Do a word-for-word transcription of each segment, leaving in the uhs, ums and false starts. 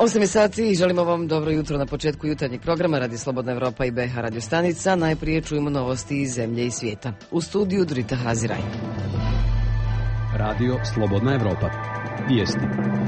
osam je sati i želimo vam dobro jutro na početku jutarnjeg programa Radi Slobodna Evropa i B H radio stanica. Najprije čujemo novosti iz zemlje i svijeta. U studiju Drita Haziraj. Radio Slobodna Evropa. Vijesti.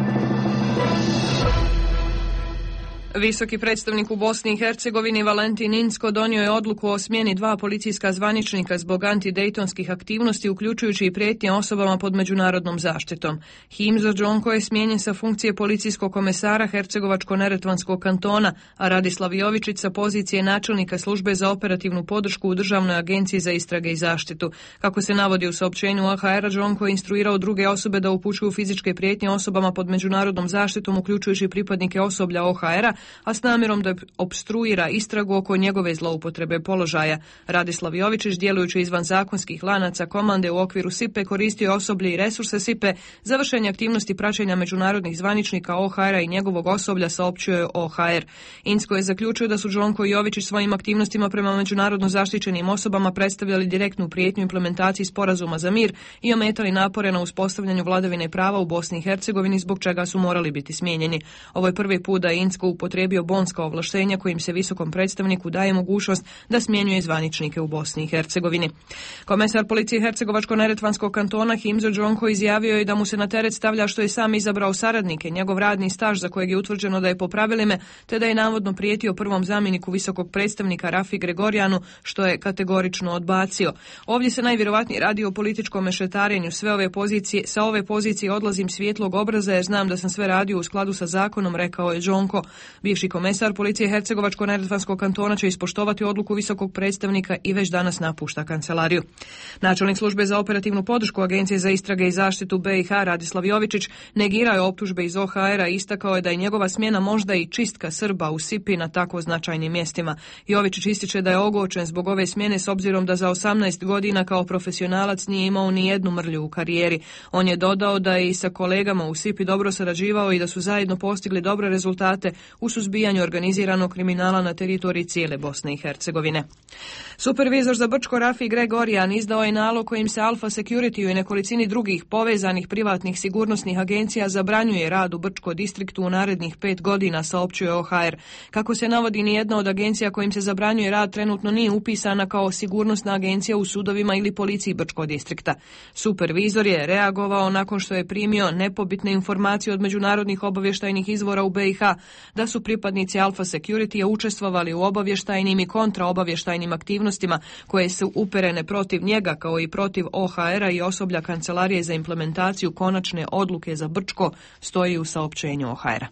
Visoki predstavnik u Bosni i Hercegovini Valentin Inzko donio je odluku o smjeni dva policijska zvaničnika zbog antidejtonskih aktivnosti, uključujući i prijetnje osobama pod međunarodnom zaštitom. Himzo Džonko je smijenjen sa funkcije policijskog komesara Hercegovačko-neretvanskog kantona, a Radislav Jovičić sa pozicije načelnika službe za operativnu podršku u Državnoj agenciji za istrage i zaštitu. Kako se navodi u saopćenju A H R-a, Džonko je instruirao druge osobe da upućuju fizičke prijetnje osobama pod međunarodnom zaštitom, uključujući pripadnike osoblja O H R-a, a s namjerom da opstruira istragu oko njegove zloupotrebe položaja. Radislav Jovičić, djelujući izvan zakonskih lanaca komande u okviru S I P E, koristio osoblje i resurse S I P E za vršenje aktivnosti praćenja međunarodnih zvaničnika O H R-a i njegovog osoblja, saopćio je O H R. Inzko je zaključio da su Džonko i Jovičić svojim aktivnostima prema međunarodno zaštićenim osobama predstavljali direktnu prijetnju implementaciji sporazuma za mir i ometali napore na uspostavljanju vladavine prava u Bosni i Hercegovini, zbog čega su morali biti smijenjeni. Ovo je prvi put da je Inzko upotrijebio bonska ovlaštenja kojim se visokom predstavniku daje mogućnost da smjenjuje zvaničnike u Bosni i Hercegovini. Komesar policije Hercegovačko-neretvanskog kantona Himzo Džonko izjavio je da mu se na teret stavlja što je sam izabrao saradnike, njegov radni staž za kojeg je utvrđeno da je po pravilima, te da je navodno prijetio prvom zamjeniku visokog predstavnika Rafi Gregorijanu, što je kategorično odbacio. Ovdje se najvjerovatnije radi o političkom mešetarenju. Sve ove pozicije, sa ove pozicije odlazim svjetlog obraza jer znam da sam sve radio u skladu sa zakonom, rekao je Džonko. Bivši komesar policije Hercegovačko-neretvanskog kantona će ispoštovati odluku visokog predstavnika i već danas napušta kancelariju. Načelnik službe za operativnu podršku Agencije za istrage i zaštitu B i H Radislav Jovičić negirao je optužbe iz O H R-a i istakao je da je njegova smjena možda i čistka Srba u S I P I na tako značajnim mjestima. Jovičić ističe da je ogorčen zbog ove smjene s obzirom da za osamnaest godina kao profesionalac nije imao ni jednu mrlju u karijeri. On je dodao da je i sa kolegama u S I P I dobro sarađivao i da su zajedno postigli dobre rezultate u suzbijanju organiziranog kriminala na teritoriji cijele Bosne i Hercegovine. Supervizor za Brčko Rafi Gregorijan izdao je nalog kojim se Alfa Security i nekolicini drugih povezanih privatnih sigurnosnih agencija zabranjuje rad u Brčko distriktu u narednih pet godina, saopćuje O H R. Kako se navodi, nijedna od agencija kojim se zabranjuje rad trenutno nije upisana kao sigurnosna agencija u sudovima ili policiji Brčko distrikta. Supervizor je reagovao nakon što je primio nepobitne informacije od međunarodnih obavještajnih izvora u B i H da su pripadnici Alfa Security učestvovali u obavještajnim i kontraobavještajnim aktivnostima koje su uperene protiv njega kao i protiv O H R-a i osoblja Kancelarije za implementaciju konačne odluke za Brčko, stoji u saopćenju O H R-a.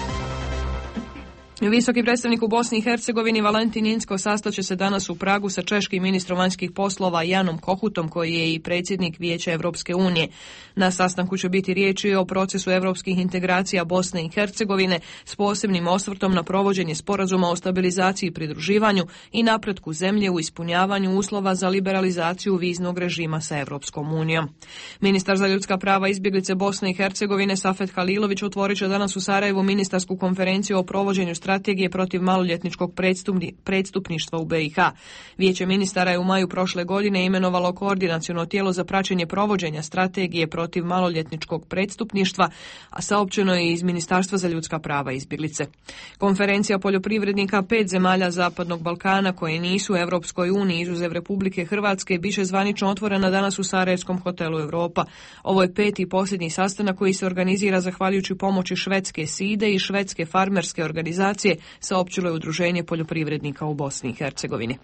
Visoki predstavnik u Bosni i Hercegovini Valentin Inzko sastaće se danas u Pragu sa češkim ministrom vanjskih poslova Janom Kohutom, koji je i predsjednik Vijeća Evropske unije. Na sastanku će biti riječi o procesu europskih integracija Bosne i Hercegovine s posebnim osvrtom na provođenje sporazuma o stabilizaciji i pridruživanju i napretku zemlje u ispunjavanju uslova za liberalizaciju viznog režima sa Evropskom unijom. Ministar za ljudska prava i izbjeglice Bosne i Hercegovine Safet Halilović otvorit će danas u Sarajevu ministarsku konferenciju o provođenju strategije protiv maloljetničkog predstupništva u B i H. Vijeće ministara je u maju prošle godine imenovalo koordinaciono tijelo za praćenje provođenja strategije protiv maloljetničkog predstupništva, a saopćeno je iz Ministarstva za ljudska prava i izbjeglice. Konferencija poljoprivrednika pet zemalja Zapadnog Balkana koje nisu u Evropskoj uniji izuzev Republike Hrvatske biće zvanično otvorena danas u Sarajevskom hotelu Europa. Ovo je peti i posljednji sastanak koji se organizira zahvaljujući pomoći švedske SIDE i švedske farmerske organizacije, saopćilo je Udruženje poljoprivrednika u Bosni i Hercegovini.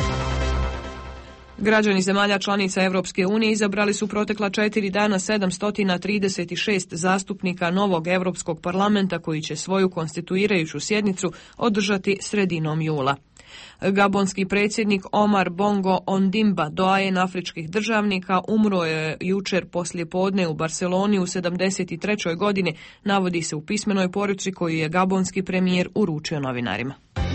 Građani zemalja članica Evropske unije izabrali su protekla četiri dana sedamsto trideset šest zastupnika novog Europskog parlamenta koji će svoju konstituirajuću sjednicu održati sredinom jula. Gabonski predsjednik Omar Bongo Ondimba, doajen afričkih državnika, umro je jučer poslijepodne u Barceloni u sedamdeset trećoj godini, navodi se u pismenoj poruci koju je gabonski premijer uručio novinarima.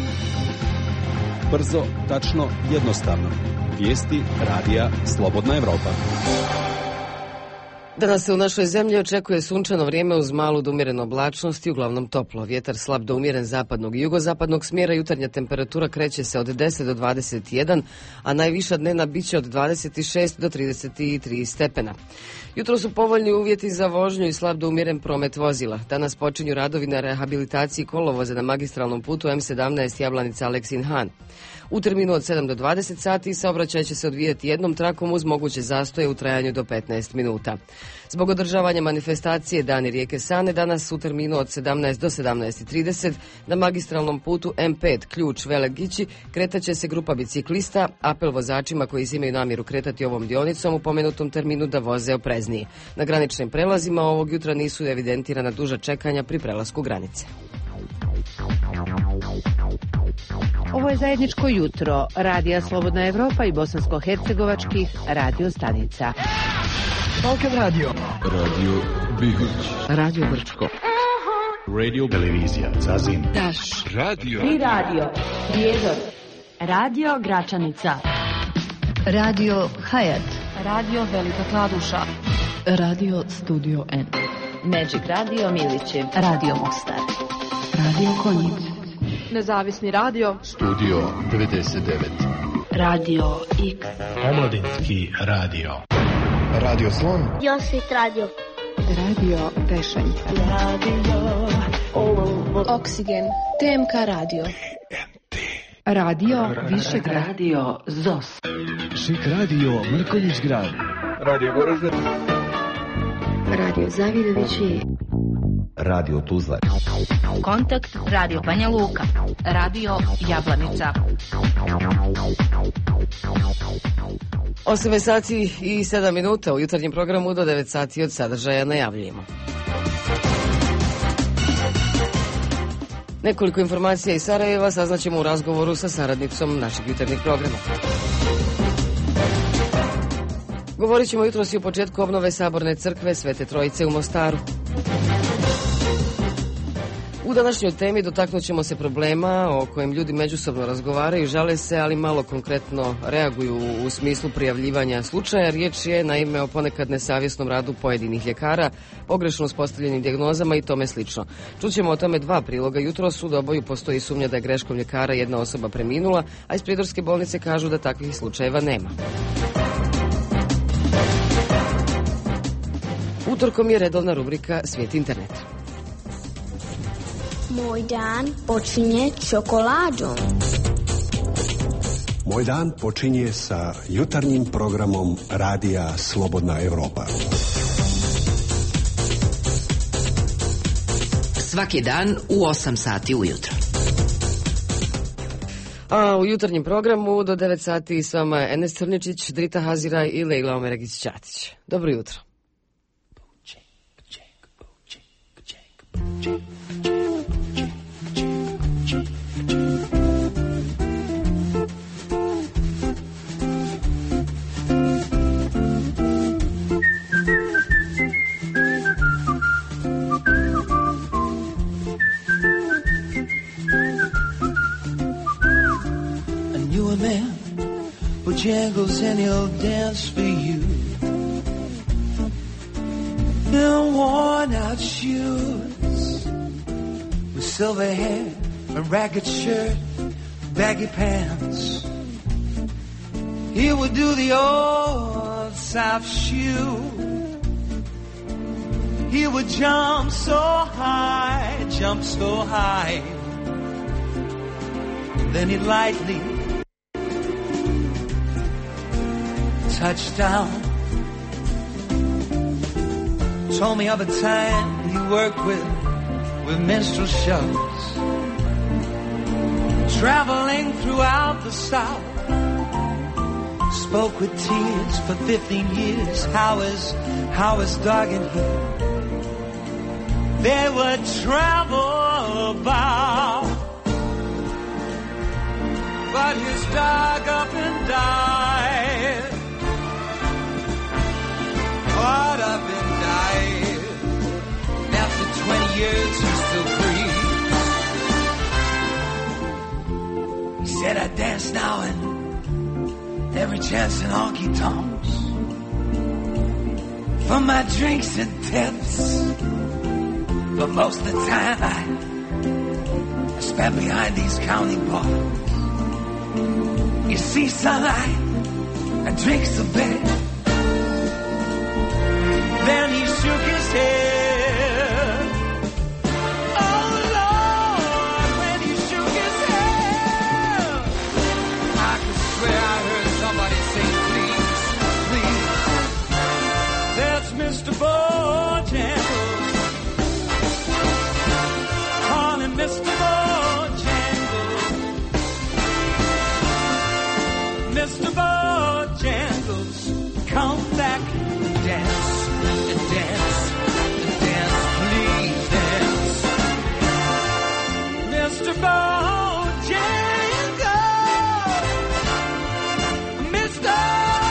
Brzo, tačno, jednostavno. Vijesti radija Slobodna Evropa. Danas se u našoj zemlji očekuje sunčano vrijeme uz malu do umjerenu oblačnost i uglavnom toplo. Vjetar slab do umjeren zapadnog i jugozapadnog smjera, jutarnja temperatura kreće se od deset do dvadeset jedan, a najviša dnevna biće od dvadeset šest do trideset tri stepena. Jutro su povoljni uvjeti za vožnju i slab do umjeren promet vozila. Danas počinju radovi na rehabilitaciji kolovoza na magistralnom putu M sedamnaest Jablanica Aleksin Han. U terminu od sedam do dvadeset sati saobraćaj će se odvijati jednom trakom uz moguće zastoje u trajanju do petnaest minuta. Zbog održavanja manifestacije Dani rijeke Sane danas u terminu od sedamnaest do sedamnaest trideset na magistralnom putu M pet Ključ Velegići kretat će se grupa biciklista. Apel vozačima koji imaju namjeru kretati ovom dionicom u pomenutom terminu da voze opreznije. Na graničnim prelazima ovog jutra nisu evidentirana duža čekanja pri prelasku granice. Ovo je zajedničko jutro Radija Slobodna Evropa i bosansko-hercegovačkih radio stanica. Balkan Radio. Radio Bihoć. Radio Brčko. Radio Televizija Zazin. Daš. Radio. I radio Prijedor. Radio Gračanica. Radio Hayat. Radio Velika Kladuša. Radio Studio N. Magic Radio Milići. Radio Mostar. Radio Konjic. Nezavisni radio. Studio devedeset devet. Radio X. Omladinski radio. Radio Slon. Josip Radio. Radio Tešanj. Radio Oksigen. T M K Radio. Radio Višegrad. Radio Zos. Šik radio Mrkonjić Grad. Radio Goražde. Radio Zavidovići. Radio Tuzla. Kontakt Radio Banja Luka. Radio Jablanica. osam sati i sedam minuta u jutarnjem programu do devet sati od sadržaja najavljujemo. Nekoliko informacija iz Sarajeva saznaćemo u razgovoru sa saradnicom našeg jutarnjeg programa. Govorit ćemo jutros i o početku obnove Saborne crkve Svete Trojice u Mostaru. U današnjoj temi dotaknut ćemo se problema o kojem ljudi međusobno razgovaraju, žale se, ali malo konkretno reaguju u smislu prijavljivanja slučaja. Riječ je naime o ponekad nesavjesnom radu pojedinih ljekara, pogrešno uspostavljenim dijagnozama i tome slično. Čućemo o tome dva priloga jutros. U Doboju postoji sumnja da je greškom ljekara jedna osoba preminula, a iz Prijedorske bolnice kažu da takvih slučajeva nema. Utorkom je redovna rubrika Svijet interneta. Moj dan počinje čokoladom. Moj dan počinje sa jutarnjim programom Radija Slobodna Evropa. Svaki dan u osam sati ujutro. A u jutarnjem programu do devet sati s vama Enes Crničić, Drita Haziraj i Lejla Omeragić-Ćatić. Dobro jutro. Jangles and he'll dance for you in worn out shoes with silver hair, a ragged shirt, baggy pants. He would do the old South shoe. He would jump so high, jump so high, then he'd lightly touchdown. Told me of a time he worked with with minstrel shows, traveling throughout the South. Spoke with tears for fifteen years. How is how is dog and he? They would travel about, but his dog up and died. Caught up and died. And after twenty years he still breathes. He said I dance now and every chance in honky tonks. for my drinks and tips. But most of the time I, I spend behind these county bars. You see, son, I, I drink a bit. Then he shook his head. Oh, Lord, when he shook his head, I could swear I heard somebody say, please, please. That's Mister Bojangles. Call him Mister Bojangles. Mister Bojangles, come back and dance. Dance, dance, please dance. Mister Bojangles, Mister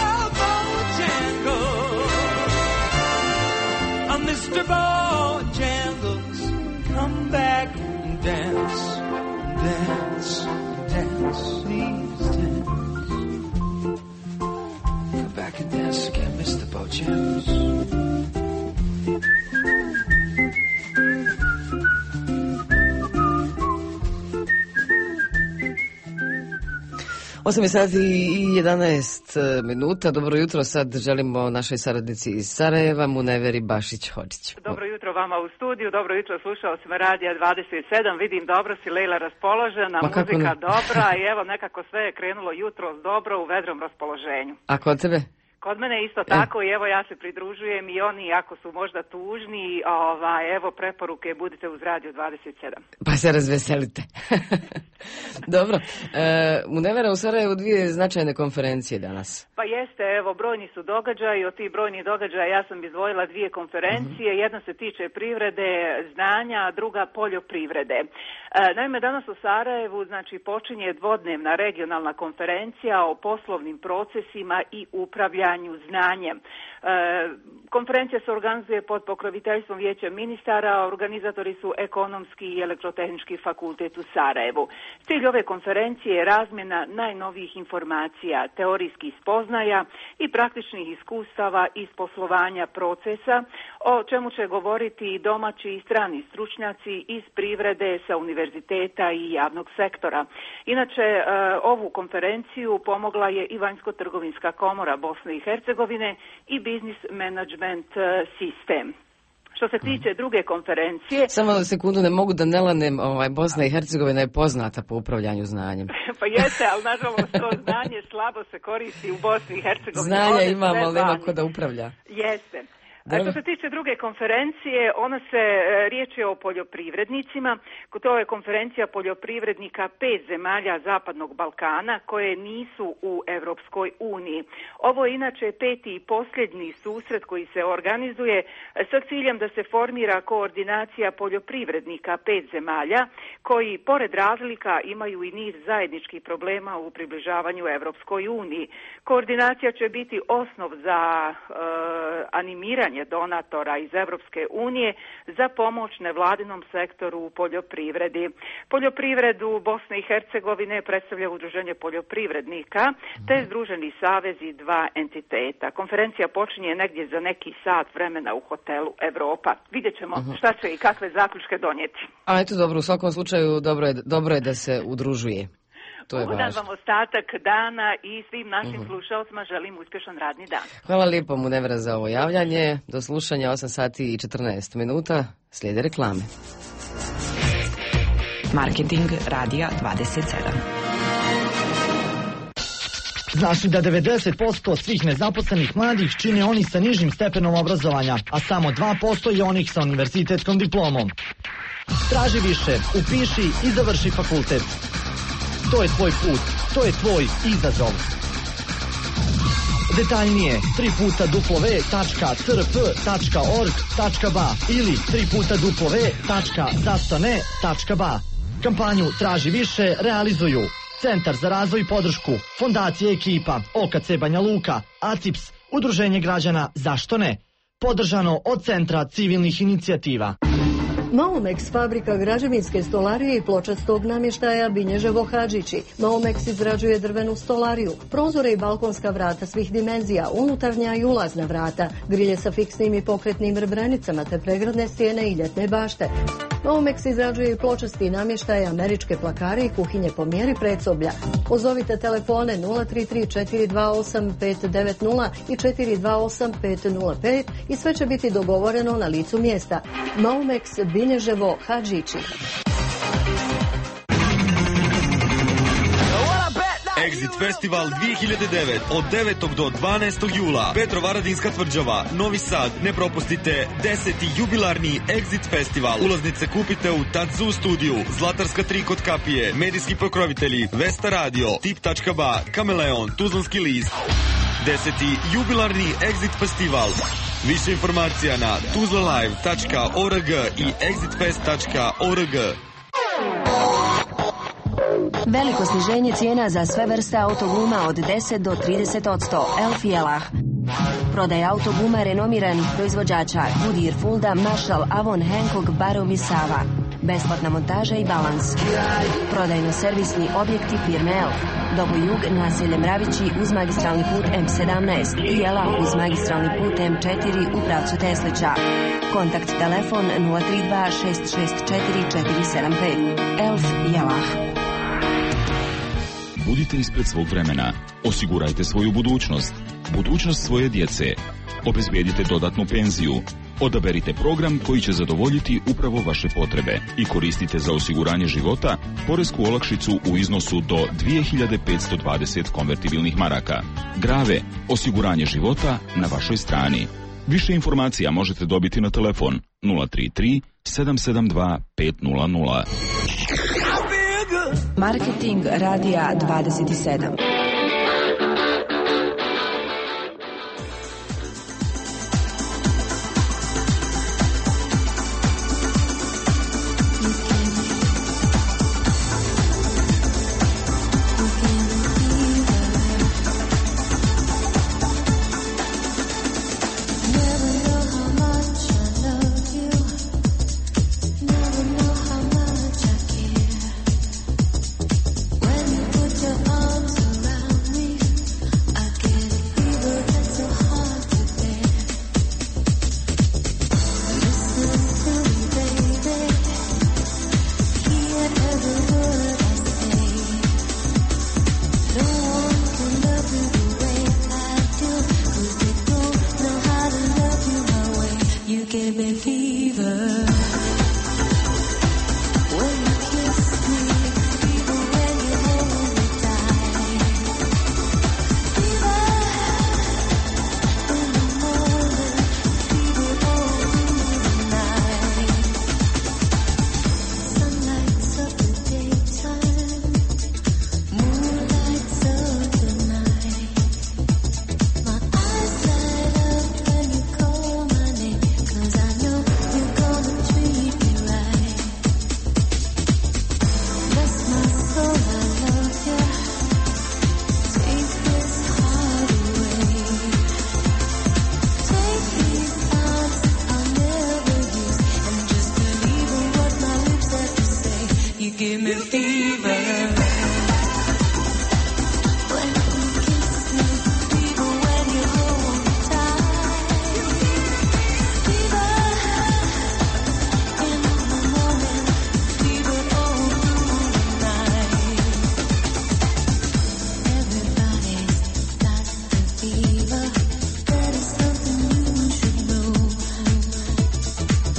Bojangles, Mister Bojangles, come back and dance, dance, dance, please dance. Come back and dance again, Mister Bojangles. osam sati i jedanaest minuta. Dobro jutro, sad želimo našoj saradnici iz Sarajeva, Muneveri Bašić-Hodžić. Dobro jutro vama u studiju, dobro jutro slušalcima Radija dvadeset sedam. Vidim dobro si, Lejla, raspoložena, Ma muzika dobra i evo nekako sve je krenulo jutro dobro u vedrom raspoloženju. A kod tebe? Kod mene isto tako i evo ja se pridružujem i oni ako su možda tužni, ovaj, evo preporuke, budite uz Radio dvadeset sedam. Pa se razveselite. Dobro, e, Munevera u Sarajevu dvije značajne konferencije danas. Pa jeste, evo brojni su događaji, od tih brojnih događaja ja sam izdvojila dvije konferencije, uh-huh. Jedna se tiče privrede, znanja, a druga poljoprivrede. E, naime, danas u Sarajevu znači počinje dvodnevna regionalna konferencija o poslovnim procesima i upravljanju znanjem. E, konferencija se organizuje pod pokroviteljstvom Vijeća ministara, organizatori su Ekonomski i Elektrotehnički fakultet u Sarajevu. Cilj ove konferencije je razmjena najnovijih informacija, teorijskih spoznaja i praktičnih iskustava iz poslovanja procesa, o čemu će govoriti domaći i strani stručnjaci iz privrede sa univerziteta i javnog sektora. Inače, ovu konferenciju pomogla je i Vanjsko-trgovinska komora Bosne i Hercegovine i Business Management System. Što se tiče druge konferencije... Samo sekundu, ne mogu da ne lanem, ovaj, Bosna i Hercegovina je poznata po upravljanju znanjem. Pa jeste, ali nažalost to znanje slabo se koristi u Bosni i Hercegovini. Znanja imamo, ali nema ko da upravlja. Jeste. A što se tiče druge konferencije, ona se riječ je o poljoprivrednicima. To je konferencija poljoprivrednika pet zemalja Zapadnog Balkana koje nisu u Europskoj uniji. Ovo je inače peti i posljednji susret koji se organizuje sa ciljem da se formira koordinacija poljoprivrednika pet zemalja koji pored razlika imaju i niz zajedničkih problema u približavanju Europskoj uniji. Koordinacija će biti osnov za uh, animiranje donatora iz Europske unije za pomoć nevladinom sektoru u poljoprivredi. Poljoprivredu Bosne i Hercegovine predstavlja Udruženje poljoprivrednika te Združeni savezi dva entiteta. Konferencija počinje negdje za neki sat vremena u hotelu Evropa. Vidjet ćemo uh-huh. šta će i kakve zaključke donijeti. A eto dobro, u svakom slučaju dobro je, dobro je da se udružuje. Ugodan vam ostatak dana i svim našim uh-huh. slušalcima želim uspješan radni dan. Hvala lijepo Munevera za ovo javljanje. Do slušanja, osam sati i četrnaest minuta. Slijede reklame. Marketing Radija dvadeset sedam. Znaš li da devedeset posto svih nezaposlenih mladih čine oni sa nižim stepenom obrazovanja, a samo dva posto je onih sa univerzitetskom diplomom? Traži više, upiši i završi fakultet. To je tvoj put, to je tvoj izazov. Detaljnije tri puta w tačka c r p tačka org tačka b a ili tri puta w tačka zastane tačka b a. Kampanju Traži više realizuju Centar za razvoj i podršku, Fondacija Ekipa, O K C Banja Luka, A C I P S, Udruženje građana Zašto ne? Podržano od Centra civilnih inicijativa. Maomex, fabrika građevinske stolarije i pločastog namještaja Binježevo Hadžići. Maomex izrađuje drvenu stolariju, prozore i balkonska vrata svih dimenzija, unutarnja i ulazna vrata, grilje sa fiksnim i pokretnim rebrenicama te pregradne stijene i ljetne bašte. Maomex izrađuje i pločasti namještaje, američke plakare i kuhinje po mjeri predsoblja. Pozovite telefone nula tri tri četiri dva osam pet devet nula i četiri dva osam pet nula pet i sve će biti dogovoreno na licu mjesta. Maomex, Binježevo Hadžići. Exit Festival dvije hiljade devet od devetog do dvanaestog jula. Petrovaradinska tvrđava, Novi Sad. Ne propustite deseti jubilarni Exit Festival. Ulaznice kupite u Tadzu studiju, Zlatarska tri kod kapije, medijski pokrovitelji, Vesta Radio, Tip točka ba, Kameleon, Tuzlanski list. Deseti jubilarni Exit Festival. Više informacija na tuzlalive točka org i exitfest točka org. Veliko sniženje cijena za sve vrste autoguma od deset do trideset odsto. Elf Jelah. Prodaj autoguma renomiranih proizvođača Goodyear, Fulda, Marshall, Avon, Hankook, Barrow i Sava. Besplatna montaža i balans. Prodajno-servisni objekti firme Elf. Dobo Jug, naselje Mravići uz magistralni put em sedamnaest i Jelah uz magistralni put em četiri u pravcu Teslića. Kontakt telefon nula tri dva šest šest četiri četiri sedam pet. Elf Jelah. Budite ispred svog vremena. Osigurajte svoju budućnost. Budućnost svoje djece. Obezbijedite dodatnu penziju. Odaberite program koji će zadovoljiti upravo vaše potrebe i koristite za osiguranje života poresku olakšicu u iznosu do dvije hiljade petsto dvadeset konvertibilnih maraka. Grave, osiguranje života na vašoj strani. Više informacija možete dobiti na telefon nula tri tri sedam sedam dva pet nula nula. Marketing Radija dvadeset sedam.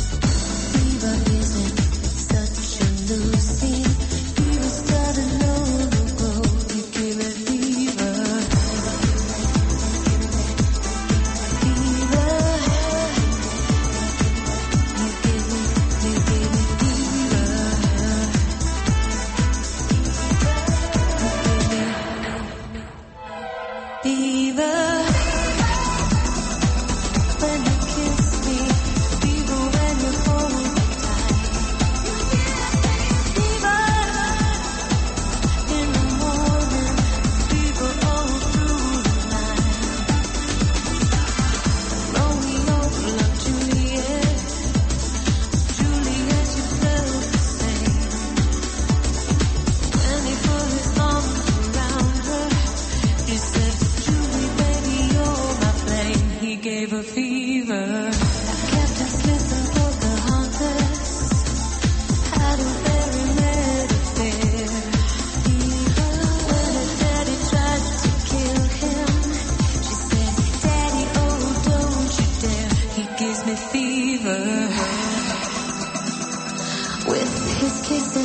Lucy, you will start to know.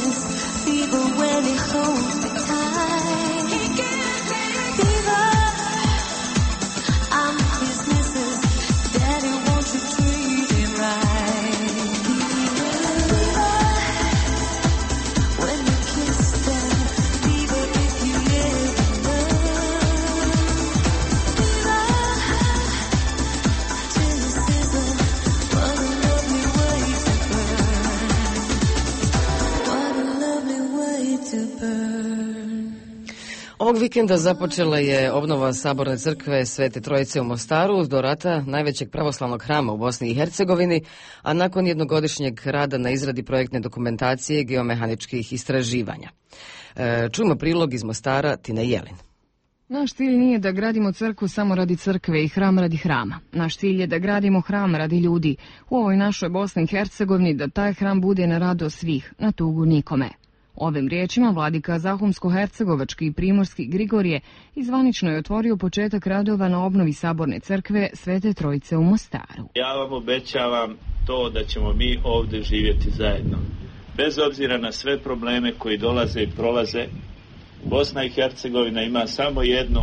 kisses, fever when he holds me tight. He gives me fever. I'm his missus. Daddy, won't you treat him right? Fever when you kiss them. Fever if you live in love. Fever till you sizzle. What a lovely way to burn. What a lovely way to burn. Ovog vikenda započela je obnova Saborne crkve Svete Trojice u Mostaru, do rata najvećeg pravoslavnog hrama u Bosni i Hercegovini, a nakon jednogodišnjeg rada na izradi projektne dokumentacije geomehaničkih istraživanja. E, čujemo prilog iz Mostara Tine Jelin. Naš cilj nije da gradimo crkvu samo radi crkve i hram radi hrama. Naš cilj je da gradimo hram radi ljudi. U ovoj našoj Bosni i Hercegovini da taj hram bude na radost svih, na tugu nikome. Ovim riječima vladika Zahumsko-hercegovački i primorski Grigorije izvanično je otvorio početak radova na obnovi Saborne crkve Svete Trojice u Mostaru. Ja vam obećavam to da ćemo mi ovdje živjeti zajedno. Bez obzira na sve probleme koji dolaze i prolaze, Bosna i Hercegovina ima samo jednu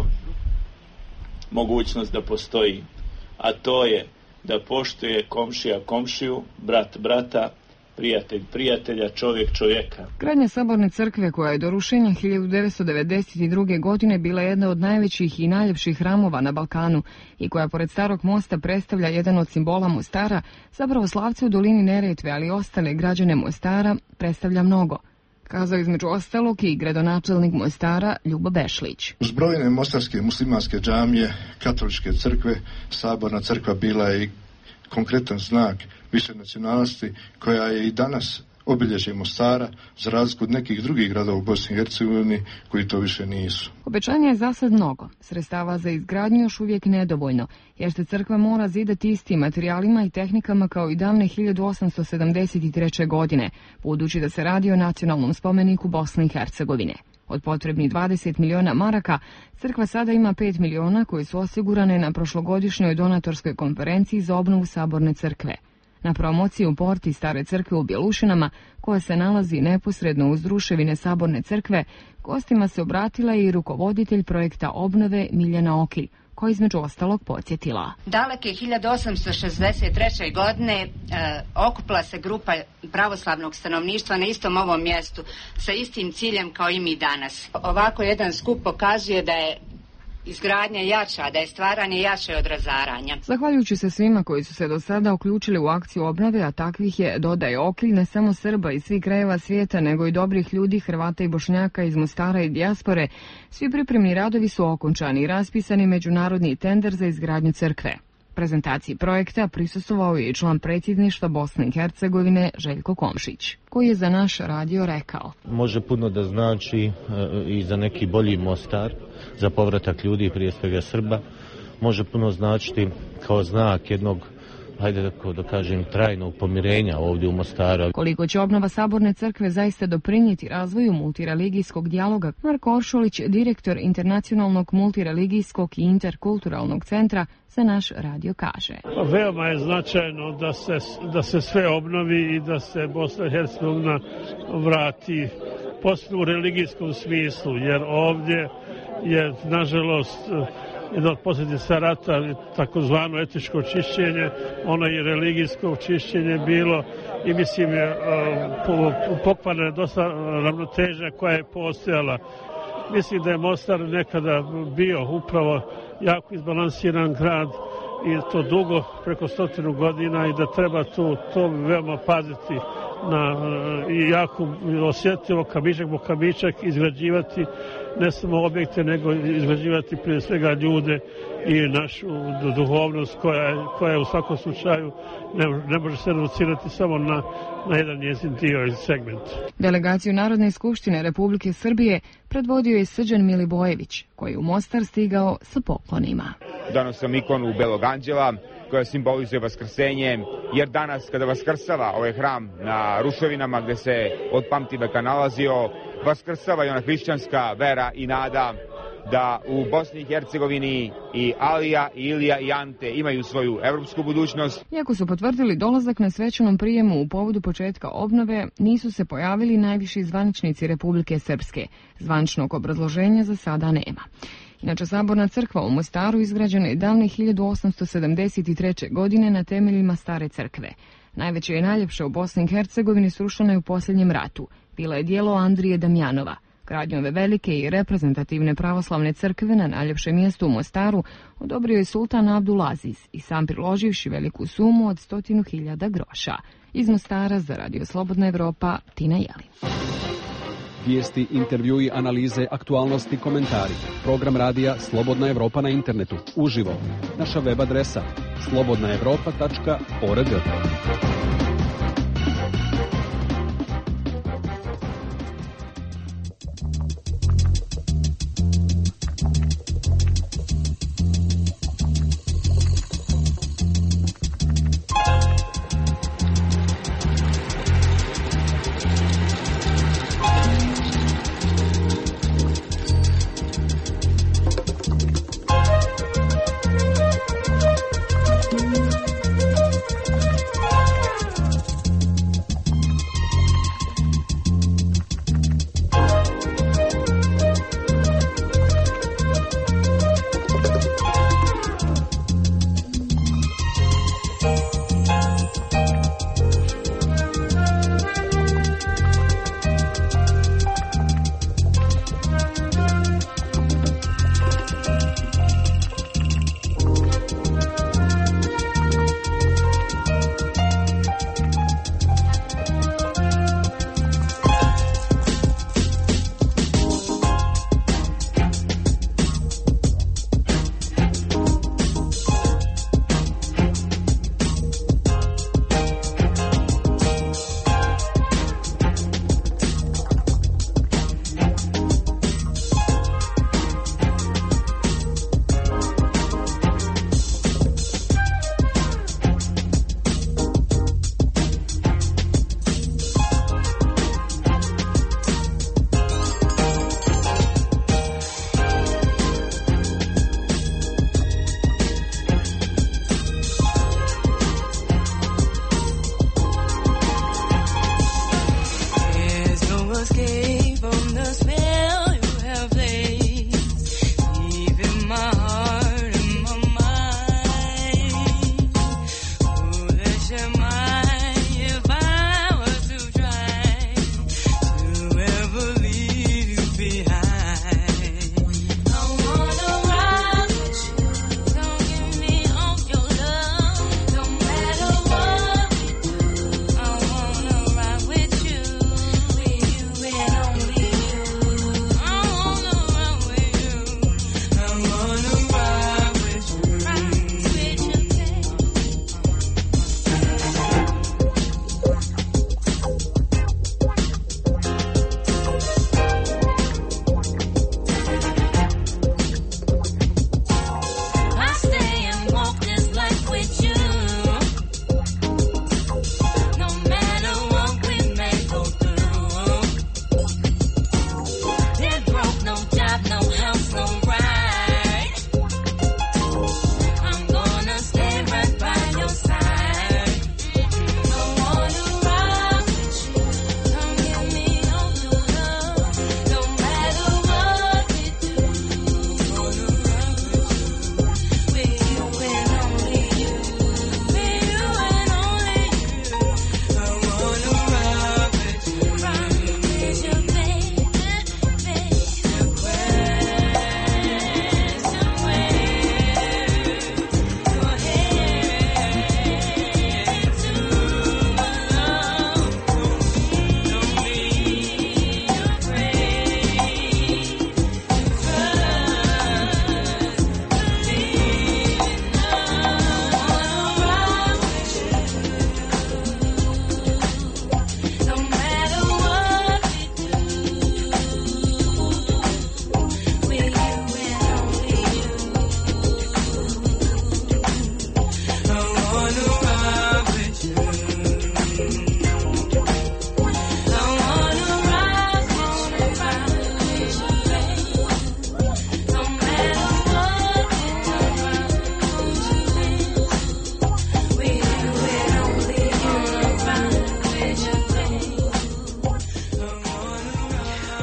mogućnost da postoji, a to je da poštuje komšija komšiju, brat brata, prijatelj prijatelja, čovjek čovjeka. Gradnja Saborne crkve, koja je do rušenja hiljadu devetsto devedeset druge. godine bila jedna od najvećih i najljepših hramova na Balkanu i koja pored Starog mosta predstavlja jedan od simbola Mostara, za pravoslavce u dolini Neretve, ali i ostale građane Mostara, predstavlja mnogo. Kazao između ostalog i gradonačelnik Mostara Ljubo Bešlić. Uz brojne mostarske muslimanske džamije, katoličke crkve, Saborna crkva bila je i konkretan znak više nacionalnosti koja je i danas obilježje Mostara, za razliku od nekih drugih gradova u Bosni i Hercegovini koji to više nisu. Obećanja je za sad mnogo. Sredstava za izgradnju još uvijek nedovoljno, jer se crkva mora zidati istim materijalima i tehnikama kao i davne hiljadu osamsto sedamdeset treće. godine, budući da se radi o nacionalnom spomeniku Bosne i Hercegovine. Od potrebnih dvadeset miliona maraka, crkva sada ima pet miliona koji su osigurane na prošlogodišnjoj donatorskoj konferenciji za obnovu Saborne crkve. Na promociji u porti Stare crkve u Bjelušinama, koja se nalazi neposredno uz ruševine Saborne crkve, gostima se obratila i rukovoditelj projekta obnove Miljana Okilj, koja između ostalog podsjetila. Daleke hiljadu osamsto šezdeset treće. godine e, okupila se grupa pravoslavnog stanovništva na istom ovom mjestu sa istim ciljem kao i mi danas. Ovako jedan skup pokazuje da je izgradnja jača, da je stvaranje jače od razaranja. Zahvaljujući se svima koji su se do sada uključili u akciju obnove, a takvih je, dodaje Okilj, ne samo Srba iz svih krajeva svijeta, nego i dobrih ljudi, Hrvata i Bošnjaka iz Mostara i dijaspore, svi pripremni radovi su okončani i raspisani međunarodni tender za izgradnju crkve. Prezentaciji projekta prisustvovao je i član predsjedništva Bosne i Hercegovine Željko Komšić, koji je za naš radio rekao. Može puno da znači e, i za neki bolji Mostar, za povratak ljudi, prije svega Srba. Može puno značiti kao znak jednog, hajde tako da kažem, trajnog pomirenja ovdje u Mostaru. Koliko će obnova Saborne crkve zaista doprinijeti razvoju multireligijskog dijaloga, Marko Oršulić, direktor Internacionalnog multireligijskog i interkulturalnog centra, za naš radio kaže. Veoma je značajno da se, da se sve obnovi i da se Bosna i Hercegovina vrati posebno u religijskom smislu, jer ovdje je, nažalost, jedna od posljedica rata, takozvano etičko čišćenje, ono i religijsko čišćenje bilo i mislim je pokvarna dosta ravnoteža koja je postojala. Mislim da je Mostar nekada bio upravo jako izbalansiran grad i to dugo, preko stotinu godina, i da treba tu to veoma paziti na i jako osjetljivo kamičak po kamičak izgrađivati ne samo objekte, nego izgrađivati prije svega ljude i našu duhovnost koja je, koja je u svakom slučaju ne, ne može se reducirati samo na, na jedan njezin dio i segment. Delegaciju Narodne skupštine Republike Srbije predvodio je Srđan Milibojević, koji je u Mostar stigao sa poklonima. Danas sam ikonu Belog anđela koja simbolizuje vaskrsenje, jer danas kada vaskrsava ovaj hram na ruševinama gde se od pamtiveka nalazio, vaskrsava i ona hrišćanska vera i nada da u Bosni i Hercegovini i Alija, i Ilija i Ante imaju svoju evropsku budućnost. Iako su potvrdili dolazak na svečanom prijemu u povodu početka obnove, nisu se pojavili najviši zvaničnici Republike Srpske. Zvaničnog obrazloženja za sada nema. Inače, Saborna crkva u Mostaru izgrađena je davne hiljadu osamsto sedamdeset treće. godine na temeljima stare crkve. Najveće i najljepše u Bosni i Hercegovini srušena je u posljednjem ratu. Bila je dijelo Andrije Damjanova. Gradnju ove velike i reprezentativne pravoslavne crkve na najljepšem mjestu u Mostaru odobrio je sultan Abdulaziz i sam priloživši veliku sumu od stotinu hiljada groša. Iz Mostara za Radio Slobodna Evropa, Tina Jelin. Vijesti, intervjui, analize, aktualnosti, komentari. Program radija Slobodna Evropa na internetu. Uživo. Naša web adresa slobodna evropa tačka org.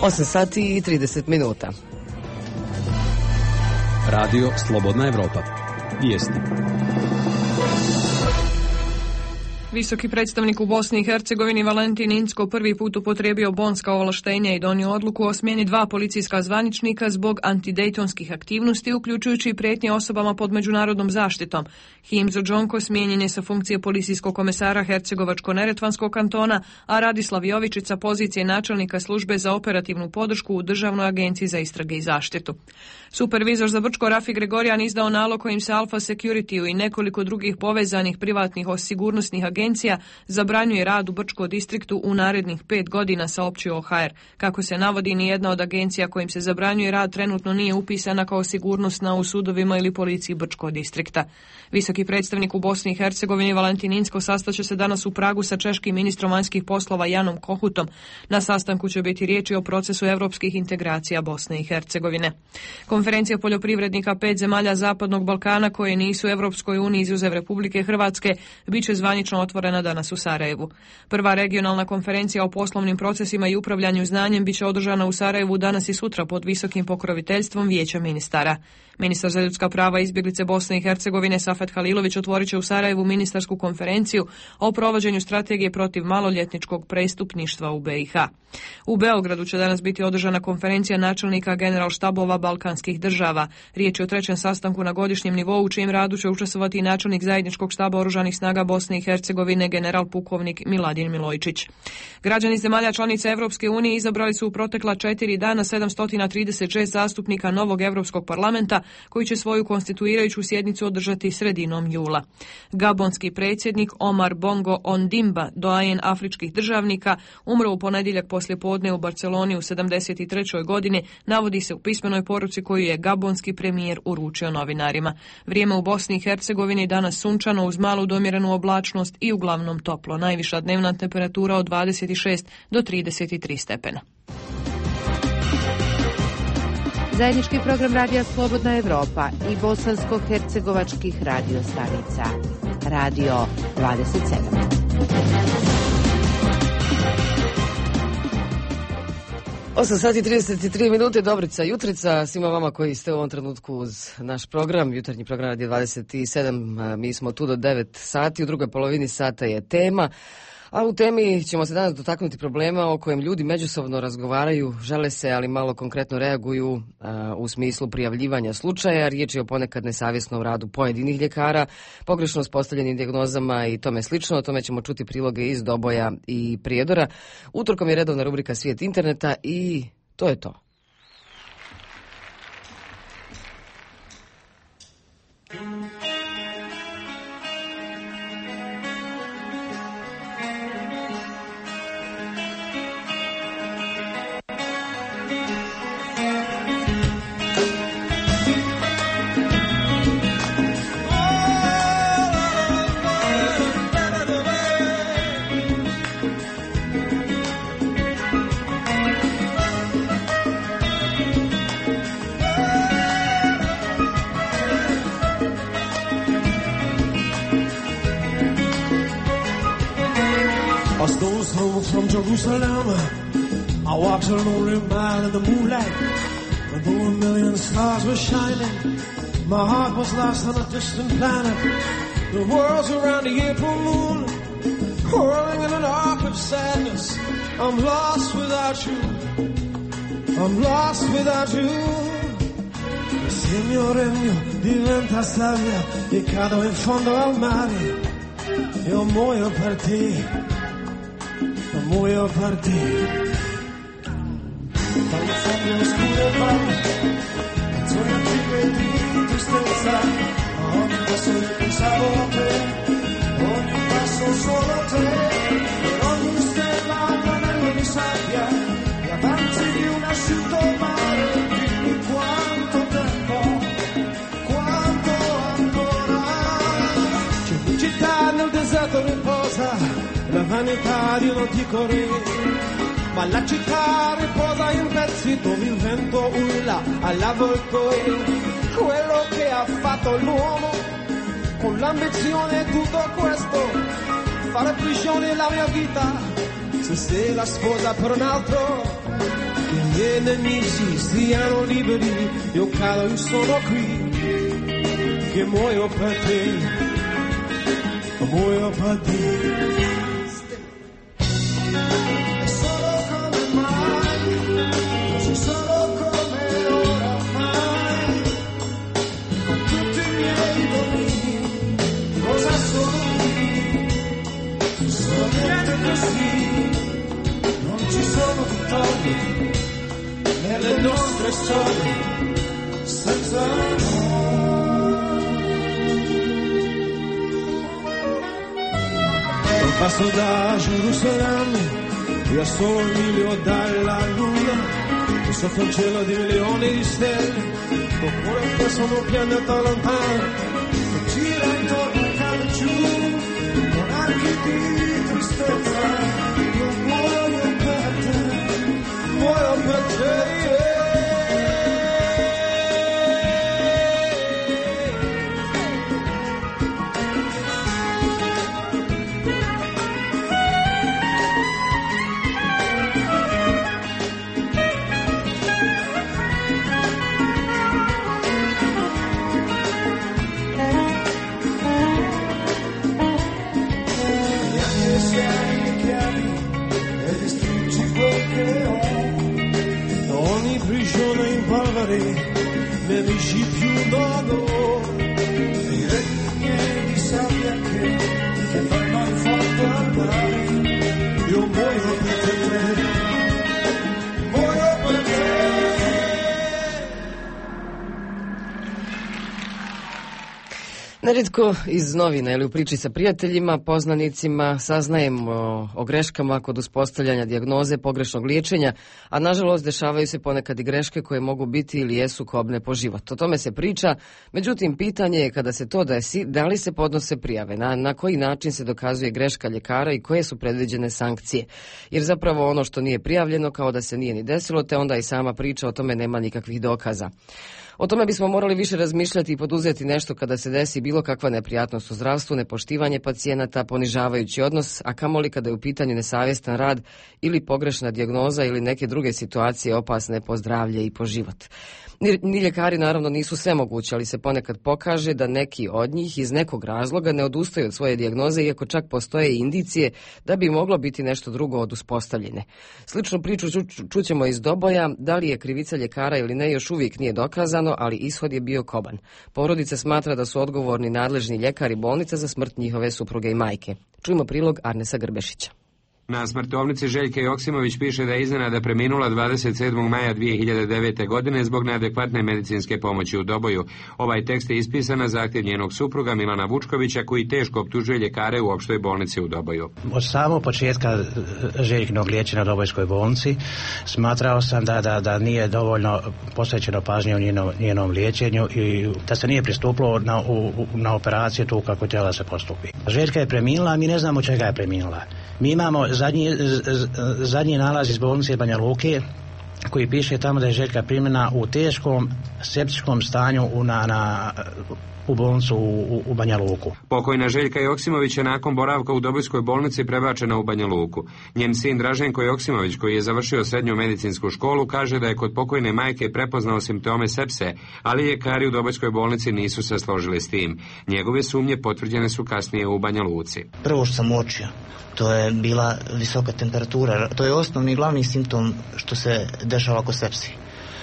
osam sati i trideset minuta. Radio Slobodna Evropa. Vijesti. Visoki predstavnik u Bosni i Hercegovini Valentin Incko prvi put upotrijebio bonska ovlaštenja i donio odluku o smjeni dva policijska zvaničnika zbog antidejtonskih aktivnosti, uključujući i prijetnje osobama pod međunarodnom zaštitom. Himzo Džonko smijenjen je sa funkcije policijskog komesara Hercegovačko-neretvanskog kantona, a Radislav Jovičić sa pozicije načelnika službe za operativnu podršku u Državnoj agenciji za istrage i zaštitu. Supervizor za Brčko Rafi Gregorijan izdao nalog kojim se Alfa Security i nekoliko drugih povezanih privatnih sigurnosnih agencija zabranjuje rad u Brčko distriktu u narednih pet godina, saopćio O H R. Kako se navodi, ni jedna od agencija kojim se zabranjuje rad trenutno nije upisana kao sigurnosna u sudovima ili policiji Brčko distrikta. Visoki predstavnik u Bosni i Hercegovini Valentin Incko sastaće se danas u Pragu sa češkim ministrom vanjskih poslova Janom Kohutom. Na sastanku će biti riječi o procesu europskih integracija Bosne i Hercegovine. Konferencija poljoprivrednika pet zemalja Zapadnog Balkana koje nisu u Europskoj uniji izuzev Republike Hrvatske bit će zvanično otvorena danas u Sarajevu. Prva regionalna konferencija o poslovnim procesima i upravljanju znanjem bit će održana u Sarajevu danas i sutra pod visokim pokroviteljstvom Vijeća ministara. Ministar za ljudska prava i izbjeglice Bosne i Hercegovine Safet Halilović otvorit će u Sarajevu ministarsku konferenciju o provođenju strategije protiv maloljetničkog prestupništva u B i H. U Beogradu će danas biti održana konferencija načelnika generalštabova balkanskih država. Riječ je o trećem sastanku na godišnjem nivou u čijem radu će učestvovati i načelnik zajedničkog štaba oružanih snaga Bosne i Hercegovine general pukovnik Miladin Milojčić. Građani zemalja članica Europske unije izabrali su u protekla četiri dana sedamsto trideset šest zastupnika novog Europskog parlamenta koji će svoju konstituirajuću sjednicu održati sredinom jula. Gabonski predsjednik Omar Bongo Ondimba, doajen afričkih državnika, umro u ponedjeljak poslijepodne u Barceloni u sedamdeset trećoj godini, navodi se u pismenoj poruci koju je gabonski premijer uručio novinarima. Vrijeme u Bosni i Hercegovini danas sunčano uz malu domjerenu oblačnost i uglavnom toplo. Najviša dnevna temperatura od dvadeset šest do trideset tri stepena. Zajednički program Radija Slobodna Evropa i bosansko-hercegovačkih radio stanica. Radio dvadeset sedam. osam sati i trideset tri minute, Dobrica Jutrica, svima vama koji ste u ovom trenutku uz naš program, jutarnji program Radija dvadeset sedam, mi smo tu do devet sati, u drugoj polovini sata je tema. A u temi ćemo se danas dotaknuti problema o kojem ljudi međusobno razgovaraju, žele se, ali malo konkretno reaguju a, u smislu prijavljivanja slučaja. Riječ je o ponekad nesavjesnom radu pojedinih ljekara, pogrešno uspostavljenim dijagnozama i tome slično. O tome ćemo čuti priloge iz Doboja i Prijedora. Utorkom je redovna rubrika Svijet interneta i to je to. From Jerusalem, I walked a lonely mile in the moonlight. Although a million stars were shining, my heart was lost on a distant planet. The world's around the April moon, whirling in an arc of sadness. I'm lost without you, I'm lost without you. Se il mio regno diventa sabbia e cado in fondo al mare, io muoio per te. Muoio per te. Dalle fondo oscure valle, canzoni antiche di tristezza, ogni passo io pensavo a te, ogni passo solo a te, per ogni stella un anello di sabbia, davanti di un asciutto mare, dimmi quanto tempo, quanto ancora. C'è una città nel deserto riposa, la vanità di un antico re, ma la città riposa in pezzi dove il vento urla all'avvoltoio. Quello che ha fatto l'uomo con l'ambizione tutto questo, fare prigione la mia vita, se sei la sposa per un altro, che dei nemici siano liberi, io caro, io sono qui, che muoio per te, muoio per te. E solo come mai, così solo come oramai, con tutti i miei domini, cosa sono qui, sono niente così, non ci sono vittorie nelle nostre storie, senza noi. Non passo da Gerusalemme, io a solo un miglio dalla luna, mi sotto un cielo di milioni di stelle, oppure penso a un pianeta lontano, che gira intorno e cade giù, con archi di tristezza, io muoio per te, muoio per te. Nemici più dolore, i regni di sabbia che ti fanno fatto andare, io muoio per te, muoio per te. Neretko iz novina ili u priči sa prijateljima, poznanicima saznajemo o greškama kod uspostavljanja dijagnoze pogrešnog liječenja, a nažalost dešavaju se ponekad i greške koje mogu biti ili jesu kobne po život. O tome se priča, međutim pitanje je kada se to desi, da li se podnose prijave, na, na koji način se dokazuje greška ljekara i koje su predviđene sankcije. Jer zapravo ono što nije prijavljeno kao da se nije ni desilo, te onda i sama priča o tome nema nikakvih dokaza. O tome bismo morali više razmišljati i poduzeti nešto kada se desi bilo kakva neprijatnost u zdravstvu, nepoštivanje pacijenata, ponižavajući odnos, a kamoli kada je u pitanju nesavjestan rad ili pogrešna dijagnoza ili neke druge situacije opasne po zdravlje i po život. Ni, ni ljekari naravno nisu svemogući, ali se ponekad pokaže da neki od njih iz nekog razloga ne odustaju od svoje dijagnoze, iako čak postoje indicije da bi moglo biti nešto drugo od uspostavljene. Sličnu priču ču, čućemo iz Doboja, da li je krivica ljekara ili ne još uvijek nije dokazano, ali ishod je bio koban. Porodica smatra da su odgovorni nadležni ljekari bolnica za smrt njihove supruge i majke. Čujmo prilog Arnesa Grbešića. Na smrtovnici Željke Joksimović piše da je iznenada preminula dvadeset sedmog maja dvije hiljade devete. godine zbog neadekvatne medicinske pomoći u Doboju. Ovaj tekst je ispisan na zahtjev njenog supruga Milana Vučkovića, koji teško optužuje ljekare u opštoj bolnici u Doboju. Od samog početka Željkinog liječenja u Dobojskoj bolnici smatrao sam da, da, da nije dovoljno posvećeno pažnje u njenom, njenom liječenju i da se nije pristupilo na, u, na operaciju tu kako htjela da se postupi. Željka je preminula, a mi ne znamo čega je preminula. Mi imamo zadnji, zadnji nalaz iz bolnice Banja Luke koji piše tamo da je Željka primljena u teškom septičkom stanju u, na, na, u bolnicu u, u Banja Luku. Pokojna Željka Joksimović je nakon boravka u Dobojskoj bolnici prebačena u Banja Luku. Njen sin Draženko Joksimović, koji je završio srednju medicinsku školu, kaže da je kod pokojne majke prepoznao simptome sepse, ali ljekari u Dobojskoj bolnici nisu se složili s tim. Njegove sumnje potvrđene su kasnije u Banja Luci. Prvo što sam uočio, to je bila visoka temperatura. To je osnovni glavni simptom što se dešava oko sepsi.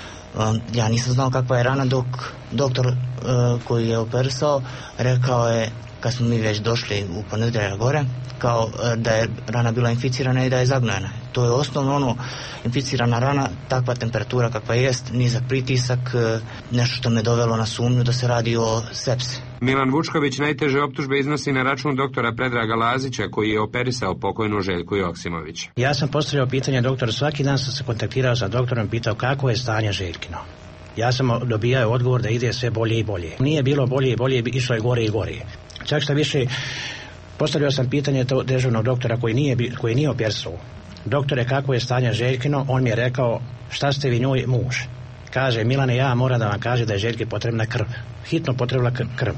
Ja nisam znao kakva je rana dok doktor uh, koji je operisao rekao je, kad smo mi već došli u ponedjeljak gore, kao uh, da je rana bila inficirana i da je zagnojena. To je osnovno ono, inficirana rana, takva temperatura kakva jest, nizak pritisak, uh, nešto što me dovelo na sumnju da se radi o sepsi. Milan Vučković najteže optužbe iznosi na račun doktora Predraga Lazića, koji je operisao pokojnu Željku Joksimović. Ja sam postavljao pitanje doktoru, svaki dan sam se kontaktirao sa doktorom i pitao kako je stanje Željkino. Ja sam dobijao odgovor da ide sve bolje i bolje. Nije bilo bolje i bolje, išlo je gore i gore. Čak što više, postavljao sam pitanje to dežurnog doktora koji nije, koji nije operisao. Doktore, kako je stanje Željkino? On mi je rekao, šta ste vi njoj muž? Kaže, Milane, ja moram da vam kaže da je Željki potrebna krv. Hitno potrebna krv.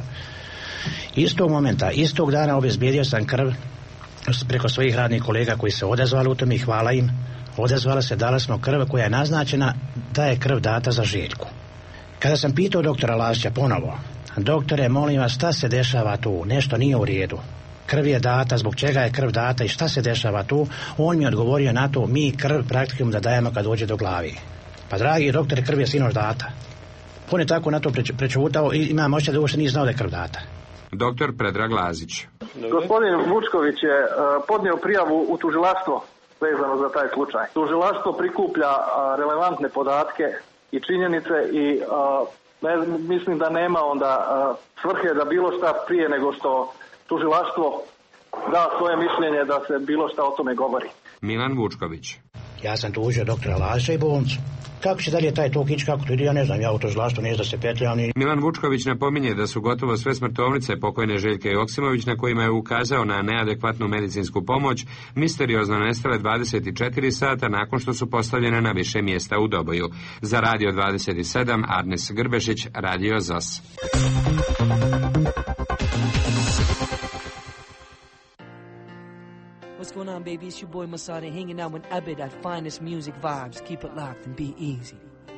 Istog momenta, istog dana obezbijedio sam krv preko svojih radnih kolega koji se odazvali u tom i hvala im. Odezvala se, dali smo krv koja je naznačena da je krv data za Željku. Kada sam pitao doktora Lazića ponovo, doktore, molim vas, šta se dešava tu? Nešto nije u redu. Krv je data, zbog čega je krv data i šta se dešava tu? On mi je odgovorio na to, mi krv praktikum da dajemo kad dođe do glavi. Pa dragi doktore, krv je sinoć data. On je tako na to prečutao i imam osjećaj da uopšte nije znao da je krv data. Doktor Predrag Lazić. Gospodin Vučković je podnio prijavu u tužilaštvo vezano za taj slučaj. Tužilaštvo prikuplja relevantne podatke i činjenice i ne, mislim da nema onda svrhe da bilo šta prije nego što tužilaštvo da svoje mišljenje da se bilo šta o tome govori. Milan Vučković. Ja sam tužio doktora Lazića i bolnicu. Kako će dalje taj tok ići, kako to ide, ja ne znam, ja u tužilaštvu ne da se petljam ni... Milan Vučković napominje da su gotovo sve smrtovnice pokojne Željke Joksimović, na kojima je ukazao na neadekvatnu medicinsku pomoć, misteriozno nestale dvadeset četiri sata nakon što su postavljene na više mjesta u Doboju. Za Radio dvadeset sedam, Arnes Grbešić, Radio Z A S. What's going on, baby? It's your boy Masada hanging out with Abed at Finest Music Vibes. Keep it locked and be easy.